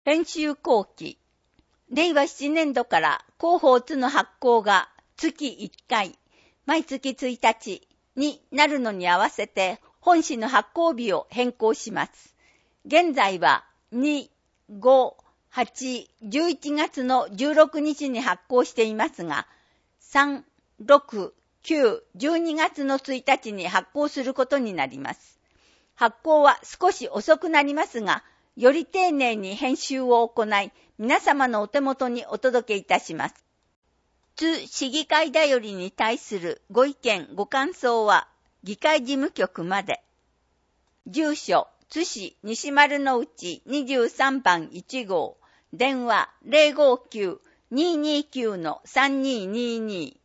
編集後期。令和7年度から広報図の発行が月1回、毎月1日になるのに合わせて本誌の発行日を変更します。現在は2、5、8、11月の16日に発行していますが、3、6、9、12月の1日に発行することになります。発行は少し遅くなりますが、より丁寧に編集を行い、皆様のお手元にお届けいたします。津市議会だよりに対するご意見ご感想は、議会事務局まで。住所、津市西丸の内23番1号、電話 059-229-3222